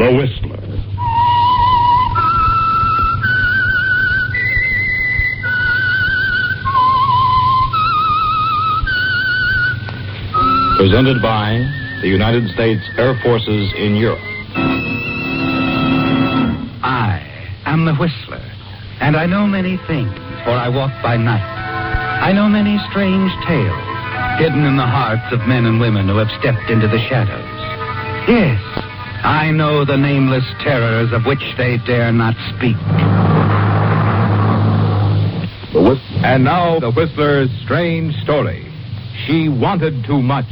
The Whistler. Presented by the United States Air Forces in Europe. I am the Whistler, and I know many things, for I walk by night. I know many strange tales, hidden in the hearts of men and women who have stepped into the shadows. Yes, I know the nameless terrors of which they dare not speak. And now, the Whistler's strange story. She wanted too much.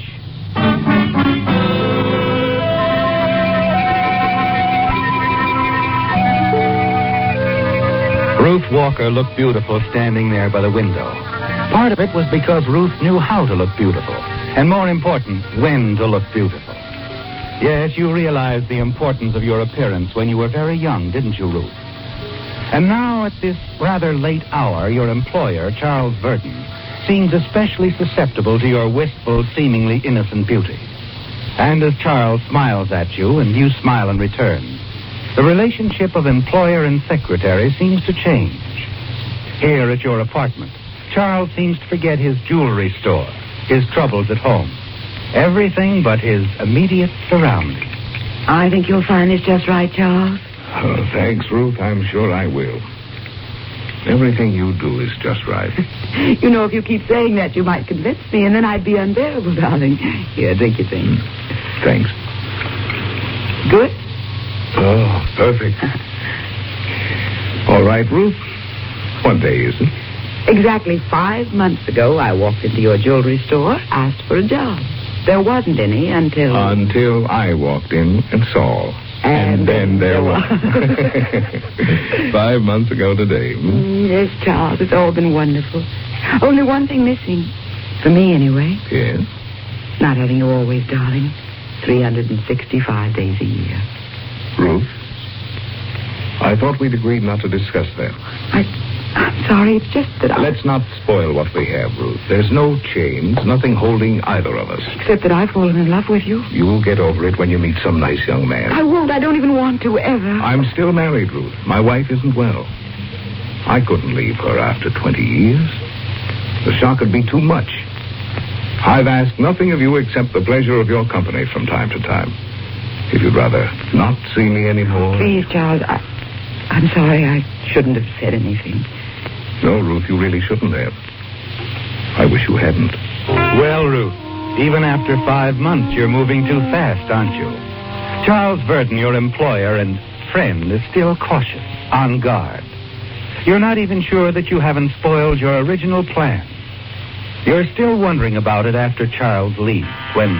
Ruth Walker looked beautiful standing there by the window. Part of it was because Ruth knew how to look beautiful, and more important, when to look beautiful. Yes, you realized the importance of your appearance when you were very young, didn't you, Ruth? And now, at this rather late hour, your employer, Charles Verdon, seems especially susceptible to your wistful, seemingly innocent beauty. And as Charles smiles at you, and you smile in return, the relationship of employer and secretary seems to change. Here at your apartment, Charles seems to forget his jewelry store, his troubles at home, everything but his immediate surroundings. I think you'll find this just right, Charles. Oh, thanks, Ruth. I'm sure I will. Everything you do is just right. You know, if you keep saying that, you might convince me, and then I'd be unbearable, darling. Here, drink your thing. Thanks. Good? Oh, perfect. All right, Ruth. What day is it? Exactly 5 months ago, I walked into your jewelry store, asked for a job. There wasn't any until... Until I walked in and saw. And then there was. 5 months ago today. Yes, Charles, it's all been wonderful. Only one thing missing. For me, anyway. Yes? Not having you always, darling. 365 days a year. Ruth? I thought we'd agreed not to discuss that. I'm sorry, it's just that Let's not spoil what we have, Ruth. There's no chains, nothing holding either of us. Except that I've fallen in love with you. You'll get over it when you meet some nice young man. I won't. I don't even want to, ever. I'm still married, Ruth. My wife isn't well. I couldn't leave her after 20 years. The shock would be too much. I've asked nothing of you except the pleasure of your company from time to time. If you'd rather not see me anymore... Please, Charles, I'm sorry. I shouldn't have said anything. No, Ruth, you really shouldn't have. I wish you hadn't. Well, Ruth, even after 5 months, you're moving too fast, aren't you? Charles Verdon, your employer and friend, is still cautious, on guard. You're not even sure that you haven't spoiled your original plan. You're still wondering about it after Charles leaves, when...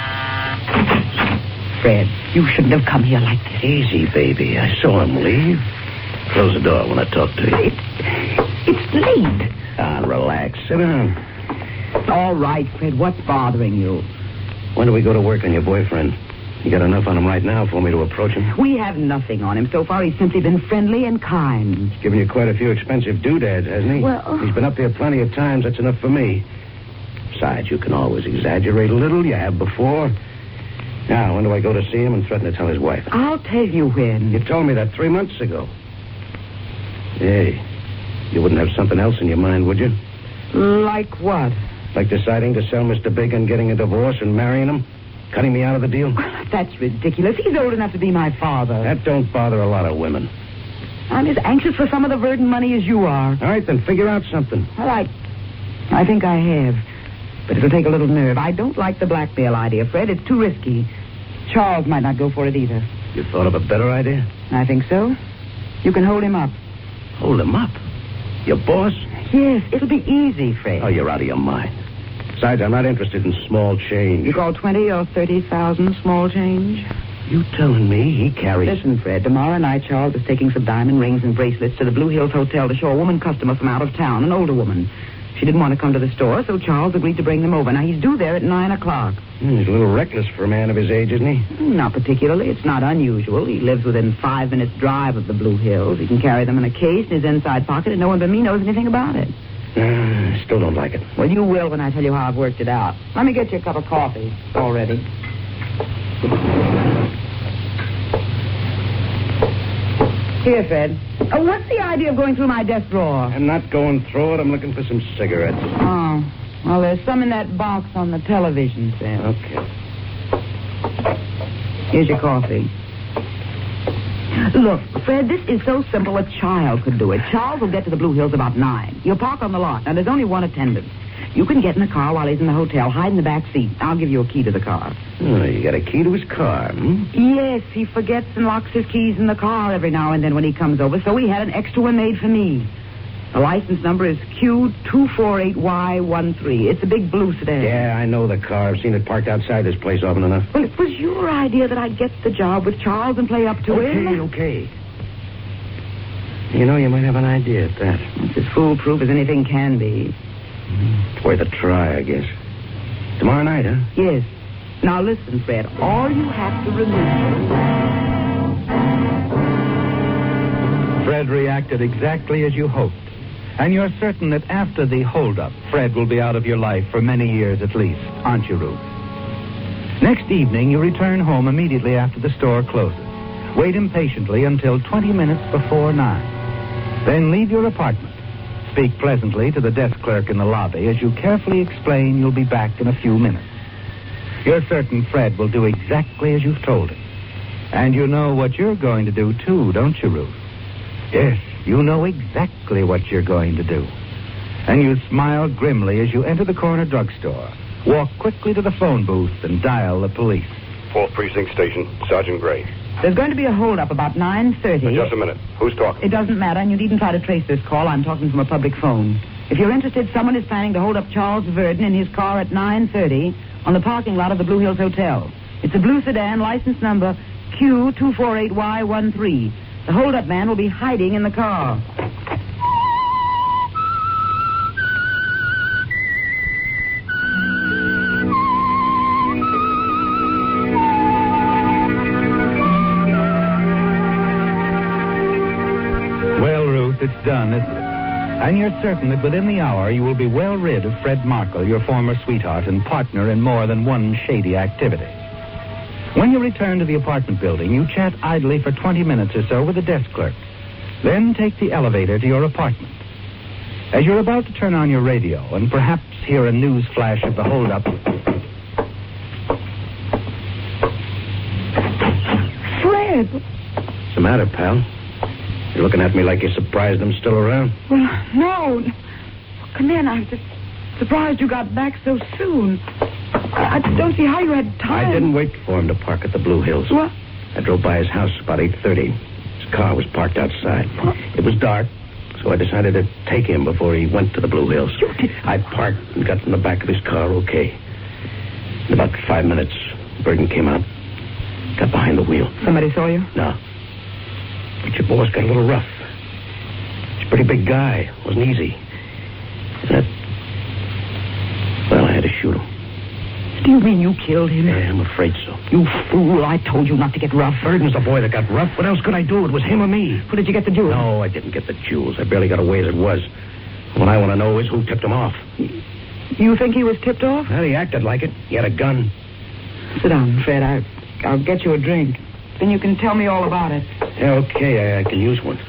Fred, you shouldn't have come here like this. Easy, baby. I saw him leave. Close the door when I talk to you. It's late. Relax. Sit down. All right, Fred, what's bothering you? When do we go to work on your boyfriend? You got enough on him right now for me to approach him? We have nothing on him. So far, he's simply been friendly and kind. He's given you quite a few expensive doodads, hasn't he? Well... He's been up there plenty of times. That's enough for me. Besides, you can always exaggerate a little. You have before. Now, when do I go to see him and threaten to tell his wife? I'll tell you when. You told me that 3 months ago. Hey, you wouldn't have something else in your mind, would you? Like what? Like deciding to sell Mr. Big and getting a divorce and marrying him? Cutting me out of the deal? That's ridiculous. He's old enough to be my father. That don't bother a lot of women. I'm as anxious for some of the Verdon money as you are. All right, then figure out something. All right. I think I have. But it'll take a little nerve. I don't like the blackmail idea, Fred. It's too risky. Charles might not go for it either. You thought of a better idea? I think so. You can hold him up. Hold him up? Your boss? Yes, it'll be easy, Fred. Oh, you're out of your mind. Besides, I'm not interested in small change. You call 20 or 30,000 small change? You telling me he carries... Listen, Fred, tomorrow night Charles is taking some diamond rings and bracelets to the Blue Hills Hotel to show a woman customer from out of town, an older woman. She didn't want to come to the store, so Charles agreed to bring them over. Now, he's due there at 9 o'clock. He's a little reckless for a man of his age, isn't he? Not particularly. It's not unusual. He lives within 5 minutes' drive of the Blue Hills. He can carry them in a case in his inside pocket, and no one but me knows anything about it. Still don't like it. Well, you will when I tell you how I've worked it out. Let me get you a cup of coffee. All ready. Here, Fred. Oh, what's the idea of going through my desk drawer? I'm not going through it. I'm looking for some cigarettes. Oh. Well, there's some in that box on the television set. Okay. Here's your coffee. Look, Fred, this is so simple a child could do it. Charles will get to the Blue Hills about 9. You'll park on the lot. Now, there's only one attendant. You can get in the car while he's in the hotel. Hide in the back seat. I'll give you a key to the car. Oh, you got a key to his car, hmm? Yes, he forgets and locks his keys in the car every now and then when he comes over, so we had an extra one made for me. The license number is Q248Y13. It's a big blue sedan. Yeah, I know the car. I've seen it parked outside this place often enough. Well, it was your idea that I'd get the job with Charles and play up to him. Okay. You know, you might have an idea at that. It's as foolproof as anything can be. It's worth a try, I guess. Tomorrow night, huh? Yes. Now listen, Fred. All you have to remember... Fred reacted exactly as you hoped. And you're certain that after the holdup, Fred will be out of your life for many years at least, aren't you, Ruth? Next evening, you return home immediately after the store closes. Wait impatiently until 20 minutes before 9. Then leave your apartment. Speak pleasantly to the desk clerk in the lobby as you carefully explain you'll be back in a few minutes. You're certain Fred will do exactly as you've told him. And you know what you're going to do, too, don't you, Ruth? Yes, you know exactly what you're going to do. And you smile grimly as you enter the corner drugstore. Walk quickly to the phone booth and dial the police. 4th Precinct Station, Sergeant Gray. There's going to be a holdup about 9:30. Just a minute. Who's talking? It doesn't matter, and you needn't try to trace this call. I'm talking from a public phone. If you're interested, someone is planning to hold up Charles Verdon in his car at 9:30 on the parking lot of the Blue Hills Hotel. It's a blue sedan, license number Q248Y13. The hold-up man will be hiding in the car. Well, Ruth, it's done, isn't it? And you're certain that within the hour you will be well rid of Fred Markle, your former sweetheart and partner in more than one shady activity. When you return to the apartment building, you chat idly for 20 minutes or so with the desk clerk. Then take the elevator to your apartment. As you're about to turn on your radio and perhaps hear a news flash of the holdup... Fred! What's the matter, pal? You're looking at me like you're surprised I'm still around? Well, no. Come in. I'm just surprised you got back so soon. I don't see how you had time. I didn't wait for him to park at the Blue Hills. What? I drove by his house about 8:30. His car was parked outside. What? It was dark, so I decided to take him before he went to the Blue Hills. You did... I parked and got in the back of his car okay. In about 5 minutes, Burton came out, got behind the wheel. Somebody saw you? No. But your boss got a little rough. He's a pretty big guy. Wasn't easy. Well, I had to shoot him. Do you mean you killed him? Yeah, I'm afraid so. You fool. I told you not to get rough. Burton's the boy that got rough. What else could I do? It was him or me. Where did you get the jewels? No, I didn't get the jewels. I barely got away as it was. What I want to know is who tipped him off. You think he was tipped off? Well, he acted like it. He had a gun. Sit down, Fred. I'll get you a drink. Then you can tell me all about it. Yeah, okay. I can use one.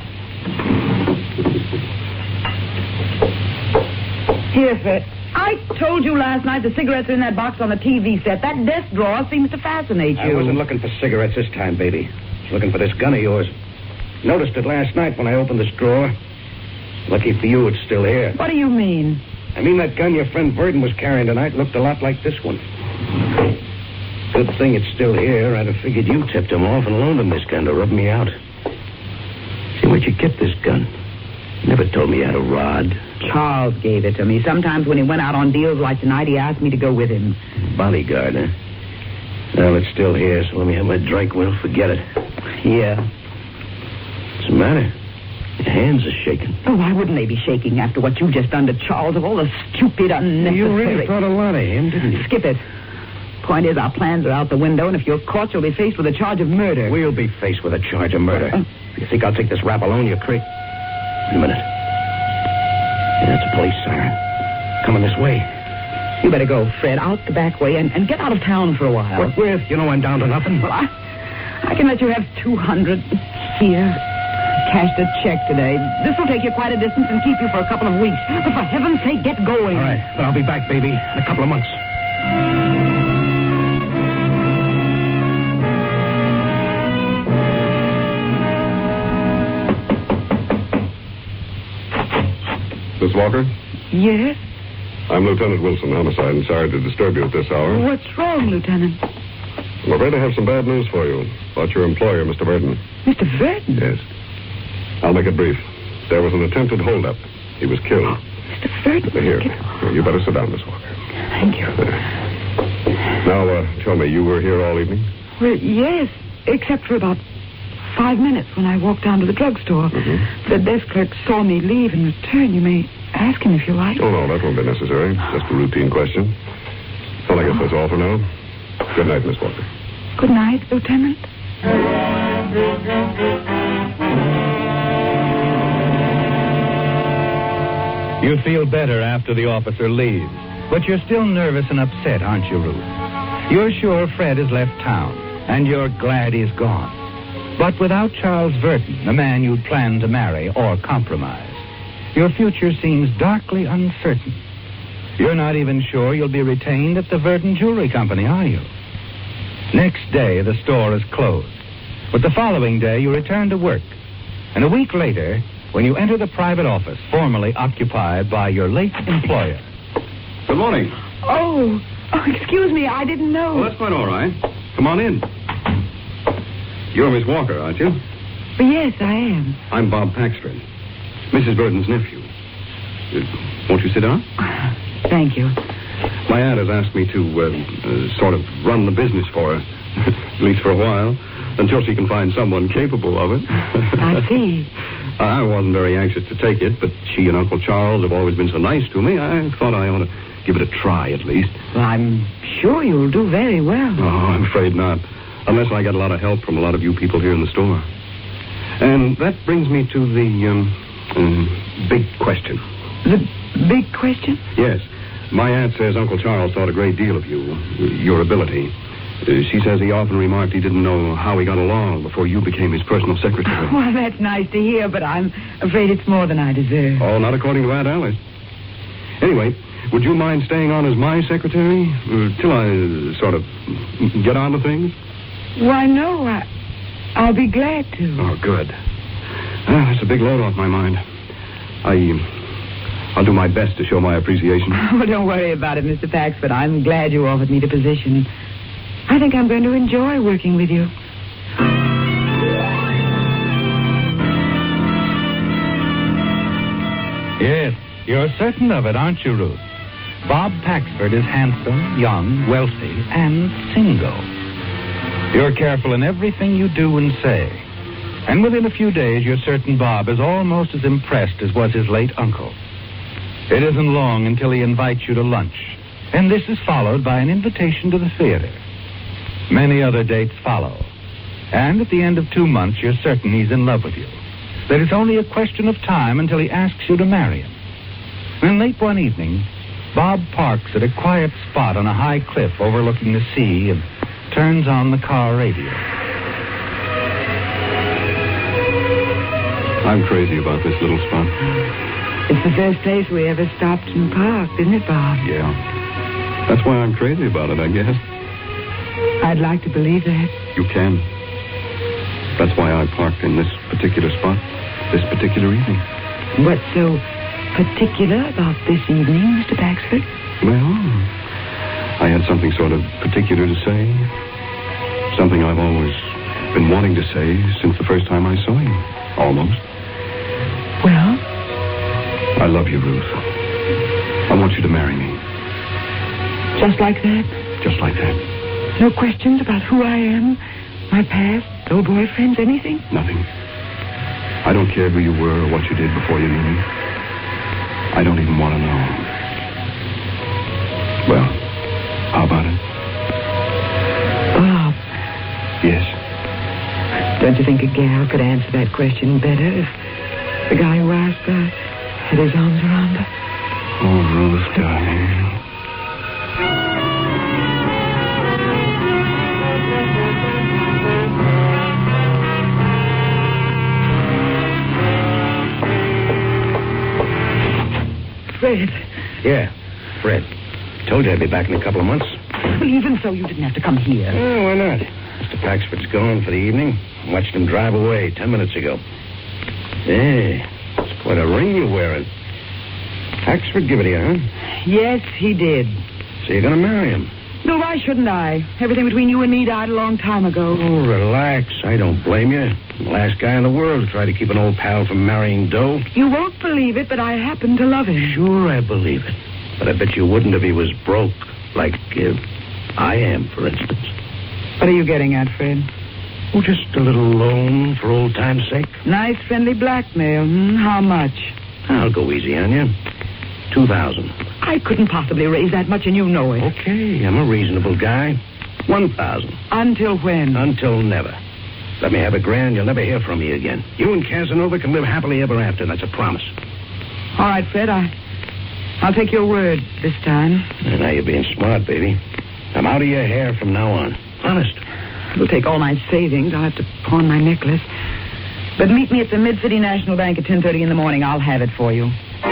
Here, Fred. I told you last night the cigarettes are in that box on the TV set. That desk drawer seems to fascinate you. I wasn't looking for cigarettes this time, baby. I was looking for this gun of yours. Noticed it last night when I opened this drawer. Lucky for you, it's still here. What do you mean? I mean that gun your friend Burton was carrying tonight looked a lot like this one. Good thing it's still here. I'd have figured you tipped him off and loaned him this gun to rub me out. See, where'd you get this gun? You never told me you had a rod. Charles gave it to me. Sometimes when he went out on deals like tonight, he asked me to go with him. Bodyguard, huh? Well, it's still here, so let me have my drink. We'll forget it. Yeah. What's the matter? Your hands are shaking. Oh, why wouldn't they be shaking after what you've just done to Charles of all the stupid, unnecessary... You really thought a lot of him, didn't you? Skip it. Point is, our plans are out the window, and if you're caught, you'll be faced with a charge of murder. We'll be faced with a charge of murder. If you think I'll take this rap alone, you're crazy. Wait a minute. Yeah, that's a police siren. Coming this way. You better go, Fred, out the back way and get out of town for a while. What with? You know I'm down to nothing. Well, I can let you have 200 here. cashed a check today. This will take you quite a distance and keep you for a couple of weeks. But for heaven's sake, get going. All right, but I'll be back, baby, in a couple of months. Miss Walker? Yes? I'm Lieutenant Wilson, homicide, and sorry to disturb you at this hour. What's wrong, Lieutenant? I'm afraid I have some bad news for you about your employer, Mr. Verdon. Mr. Verdon? Yes. I'll make it brief. There was an attempted holdup. He was killed. Mr. Verdon? Here, you better sit down, Miss Walker. Thank you. Now, tell me, you were here all evening? Well, yes, except for about 5 minutes when I walked down to the drugstore. Mm-hmm. The desk clerk saw me leave and return. You may ask him if you like. Oh, no, that won't be necessary. Just a routine question. Well, I guess that's all for now. Good night, Miss Walker. Good night, Lieutenant. You feel better after the officer leaves, but you're still nervous and upset, aren't you, Ruth? You're sure Fred has left town, and you're glad he's gone. But without Charles Verdon, the man you'd planned to marry or compromise, your future seems darkly uncertain. You're not even sure you'll be retained at the Verdon Jewelry Company, are you? Next day, the store is closed. But the following day, you return to work. And a week later, when you enter the private office formerly occupied by your late employer. Good morning. Oh, excuse me, I didn't know. Well, that's quite all right. Come on in. You're Miss Walker, aren't you? Yes, I am. I'm Bob Paxford, Mrs. Verdon's nephew. Won't you sit down? Thank you. My aunt has asked me to sort of run the business for her, at least for a while, until she can find someone capable of it. I see. I wasn't very anxious to take it, but she and Uncle Charles have always been so nice to me, I thought I ought to give it a try at least. Well, I'm sure you'll do very well. Oh, I'm afraid not, unless I get a lot of help from a lot of you people here in the store. And that brings me to the big question. The big question? Yes. My aunt says Uncle Charles thought a great deal of you, your ability. She says he often remarked he didn't know how he got along before you became his personal secretary. Well, that's nice to hear, but I'm afraid it's more than I deserve. Oh, not according to Aunt Alice. Anyway, would you mind staying on as my secretary till I sort of get on with things? Why, no, I'll be glad to. Oh, good. That's a big load off my mind. I'll do my best to show my appreciation. Oh, don't worry about it, Mr. Paxford. I'm glad you offered me the position. I think I'm going to enjoy working with you. Yes, you're certain of it, aren't you, Ruth? Bob Paxford is handsome, young, wealthy, and single. You're careful in everything you do and say. And within a few days, you're certain Bob is almost as impressed as was his late uncle. It isn't long until he invites you to lunch, and this is followed by an invitation to the theater. Many other dates follow, and at the end of 2 months, you're certain he's in love with you, that it's only a question of time until he asks you to marry him. Then late one evening, Bob parks at a quiet spot on a high cliff overlooking the sea and turns on the car radio. I'm crazy about this little spot. It's the first place we ever stopped and parked, isn't it, Bob? Yeah. That's why I'm crazy about it, I guess. I'd like to believe that. You can. That's why I parked in this particular spot, this particular evening. What's so particular about this evening, Mr. Paxford? Well, I had something sort of particular to say. Something I've always been wanting to say since the first time I saw you. Almost. Well? I love you, Ruth. I want you to marry me. Just like that? Just like that. No questions about who I am, my past, old boyfriends, anything? Nothing. I don't care who you were or what you did before you knew me. I don't even want to know. Well, how about it? Bob. Yes. Don't you think a gal could answer that question better if the guy who asked her had his arms around her? Oh, Ruth, darling. Fred. Yeah, Fred. Told you I'd be back in a couple of months. Well, even so, you didn't have to come here. Oh, why not? Mr. Paxford's gone for the evening. Watched him drive away 10 minutes ago. Hey, it's quite a ring you're wearing. Paxford give it to you, huh? Yes, he did. So you're going to marry him? No, why shouldn't I? Everything between you and me died a long time ago. Oh, relax. I don't blame you. I'm the last guy in the world to try to keep an old pal from marrying Doe. You won't believe it, but I happen to love him. Sure, I believe it. But I bet you wouldn't if he was broke. Like I am, for instance. What are you getting at, Fred? Oh, just a little loan for old time's sake. Nice, friendly blackmail. How much? I'll go easy on you. 2,000. I couldn't possibly raise that much, and you know it. Okay, I'm a reasonable guy. 1,000. Until when? Until never. Let me have $1,000, you'll never hear from me again. You and Casanova can live happily ever after. That's a promise. All right, Fred, I'll take your word this time. Now you're being smart, baby. I'm out of your hair from now on. Honest. It'll take all my savings. I'll have to pawn my necklace. But meet me at the Mid-City National Bank at 10:30 in the morning. I'll have it for you.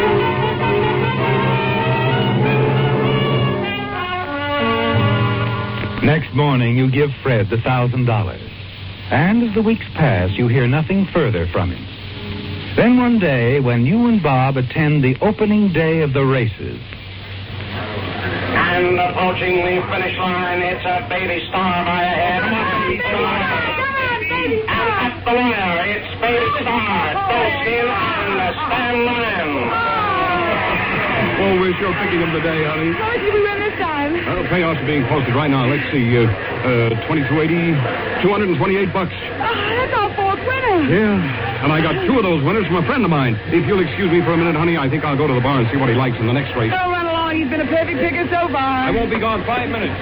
Next morning, you give Fred the $1,000. And as the weeks pass, you hear nothing further from him. Then one day, when you and Bob attend the opening day of the races. And approaching the finish line, it's a Baby Star by a head. Come on, Baby Star. And at the wire, it's Baby Star, Dulcine, and Stan Lamb. Oh, we're sure picking him today, honey. How much did we win this time? Well, payouts are being posted right now. Let's see. 2280, $228. That's our fourth winner. Yeah, and I got 2 of those winners from a friend of mine. If you'll excuse me for a minute, honey, I think I'll go to the bar and see what he likes in the next race. Don't run along. He's been a perfect picker so far. I won't be gone 5 minutes.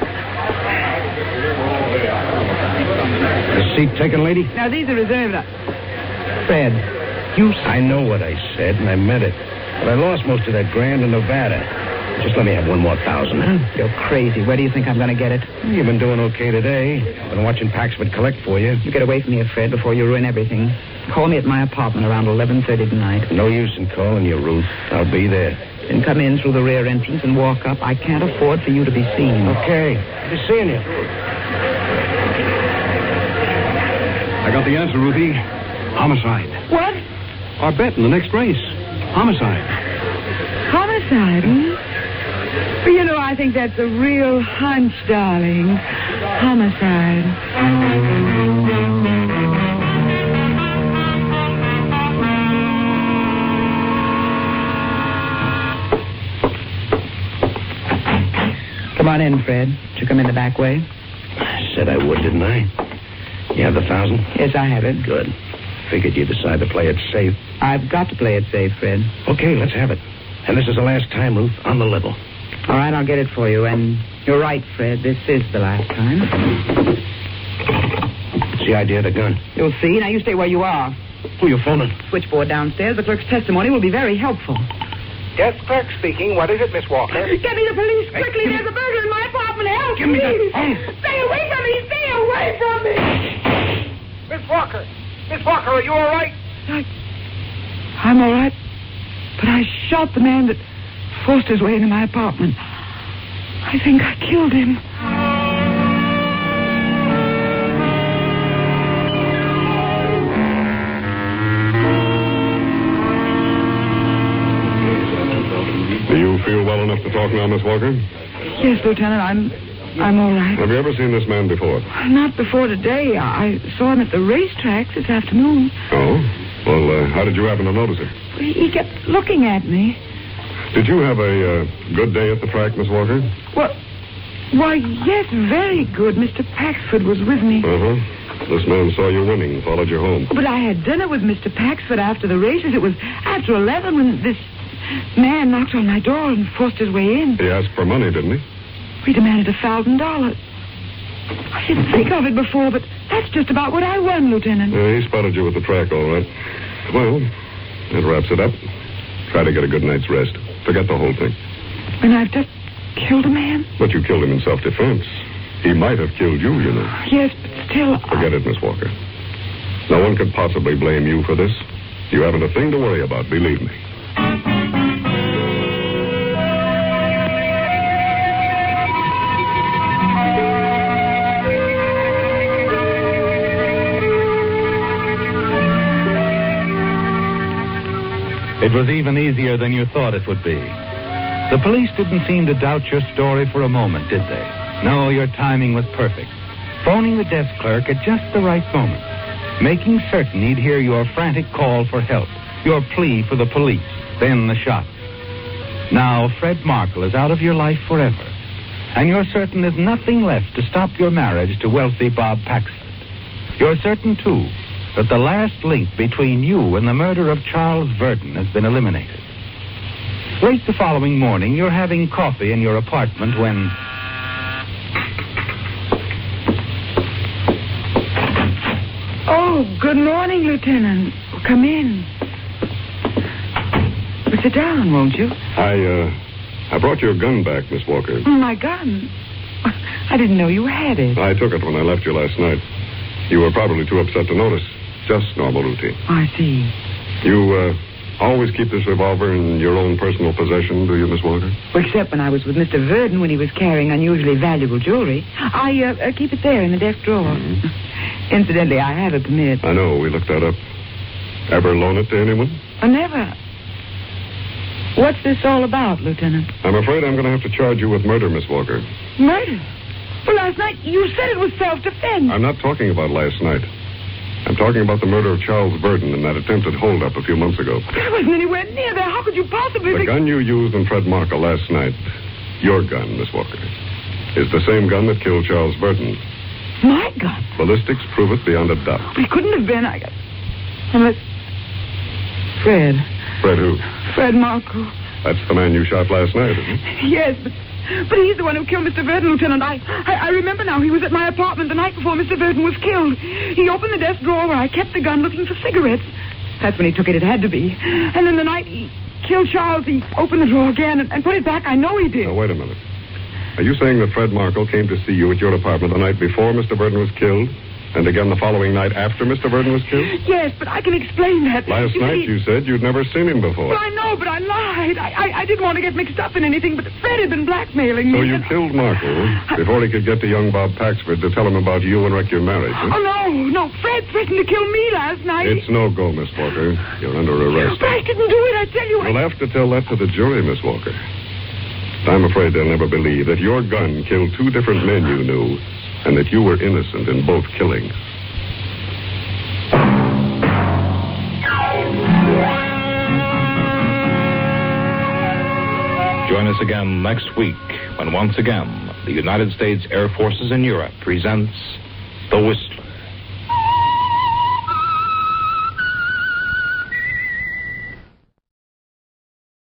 The seat taken, lady? Now, these are reserved. Fred, you... I know what I said, and I meant it. But I lost most of that $1,000 in Nevada. Just let me have 1 more 1,000, huh? You're crazy. Where do you think I'm going to get it? You've been doing okay today. Been watching Paxford collect for you. You get away from here, Fred, before you ruin everything. Call me at my apartment around 11:30 tonight. No use in calling you, Ruth. I'll be there. Then come in through the rear entrance and walk up. I can't afford for you to be seen. Okay. I'll be seeing you. I got the answer, Ruthie. Homicide. What? Our bet in the next race. Homicide. Homicide, Well, you know, I think that's a real hunch, darling. Homicide. Come on in, Fred. Did you come in the back way? I said I would, didn't I? You have the 1,000? Yes, I have it. Good. Figured you'd decide to play it safe. I've got to play it safe, Fred. Okay, let's have it. And this is the last time, Ruth, on the level. All right, I'll get it for you. And you're right, Fred. This is the last time. What's the idea of the gun? You'll see. Now, you stay where you are. Who are you phoning? Switchboard downstairs. The clerk's testimony will be very helpful. Yes, clerk speaking. What is it, Miss Walker? Get me the police quickly. There's a burglar in my apartment. Help, Give me please. that phone. Stay away from me. Stay away from me. Miss Walker. Miss Walker, are you all right? I'm all right. But I shot the man that forced his way into my apartment. I think I killed him. Do you feel well enough to talk now, Miss Walker? Yes, Lieutenant, I'm all right. Have you ever seen this man before? Not before today. I saw him at the racetracks this afternoon. Oh? Well, how did you happen to notice him? He kept looking at me. Did you have a good day at the track, Miss Walker? Why, yes, very good. Mr. Paxford was with me. Uh-huh. This man saw you winning, followed you home. But I had dinner with Mr. Paxford after the races. It was after 11 when this man knocked on my door and forced his way in. He asked for money, didn't he? He demanded $1,000. I didn't think of it before, but that's just about what I won, Lieutenant. He spotted you at the track, all right. Well, that wraps it up. Try to get a good night's rest. Forget the whole thing. And I've just killed a man? But you killed him in self-defense. He might have killed you, you know. Yes, but still... Forget it, Miss Walker. No one could possibly blame you for this. You haven't a thing to worry about, believe me. It was even easier than you thought it would be. The police didn't seem to doubt your story for a moment, did they? No, your timing was perfect. Phoning the desk clerk at just the right moment. Making certain he'd hear your frantic call for help, your plea for the police, then the shot. Now, Fred Markle is out of your life forever, and you're certain there's nothing left to stop your marriage to wealthy Bob Paxford. You're certain, too, that the last link between you and the murder of Charles Verdon has been eliminated. Late the following morning, you're having coffee in your apartment when... Oh, good morning, Lieutenant. Come in. Well, sit down, won't you? I brought your gun back, Miss Walker. My gun? I didn't know you had it. I took it when I left you last night. You were probably too upset to notice. Just normal routine. I see. You, always keep this revolver in your own personal possession, do you, Miss Walker? Well, except when I was with Mr. Verdon when he was carrying unusually valuable jewelry. I keep it there in the desk drawer. Mm-hmm. Incidentally, I have a permit. I know. We looked that up. Ever loan it to anyone? Never. What's this all about, Lieutenant? I'm afraid I'm going to have to charge you with murder, Miss Walker. Murder? Well, last night you said it was self-defense. I'm not talking about last night. I'm talking about the murder of Charles Verdon and that attempted holdup a few months ago. I wasn't anywhere near there. How could you possibly... The gun you used in Fred Markle last night, your gun, Miss Walker, is the same gun that killed Charles Verdon. My gun? Ballistics prove it beyond a doubt. It couldn't have been. Unless... Fred. Fred who? Fred Markle. That's the man you shot last night, isn't it? Yes, but he's the one who killed Mr. Verdon, Lieutenant. I remember now. He was at my apartment the night before Mr. Verdon was killed. He opened the desk drawer where I kept the gun looking for cigarettes. That's when he took it. It had to be. And then the night he killed Charles, he opened the drawer again and put it back. I know he did. Now, wait a minute. Are you saying that Fred Markle came to see you at your apartment the night before Mr. Verdon was killed? And again the following night after Mr. Verdon was killed? Yes, but I can explain that. Last night you said you'd never seen him before. Well, I know, but I lied. I didn't want to get mixed up in anything, but Fred had been blackmailing me. So you killed Markle before he could get to young Bob Paxford to tell him about you and wreck your marriage, huh? Oh, no. Fred threatened to kill me last night. It's no go, Miss Walker. You're under arrest. But I didn't do it, I tell you. You'll have to tell that to the jury, Miss Walker. I'm afraid they'll never believe that your gun killed two different men you knew and that you were innocent in both killings. Join us again next week when once again the United States Air Forces in Europe presents The Whistler.